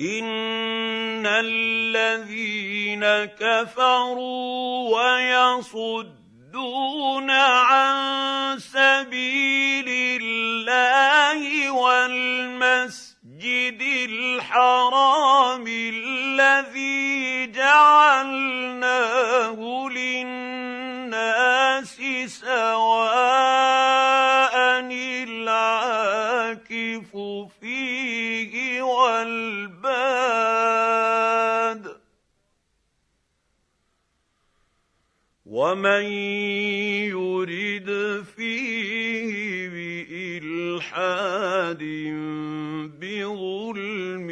إِنَّ الَّذِينَ كَفَرُوا وَيَصُدُّونَ عَن سَبِيلِ اللَّهِ وَالْمَسْجِدِ الْحَرَامِ الَّذِي جَعَلْنَاهُ لِلنَّاسِ سَوَاءً الْعَاكِفُ فِيهِ وَالْبَادِ ۚ وَمَن يُرِدْ فِيهِ بِإِلْحَادٍ بِظُلْمٍ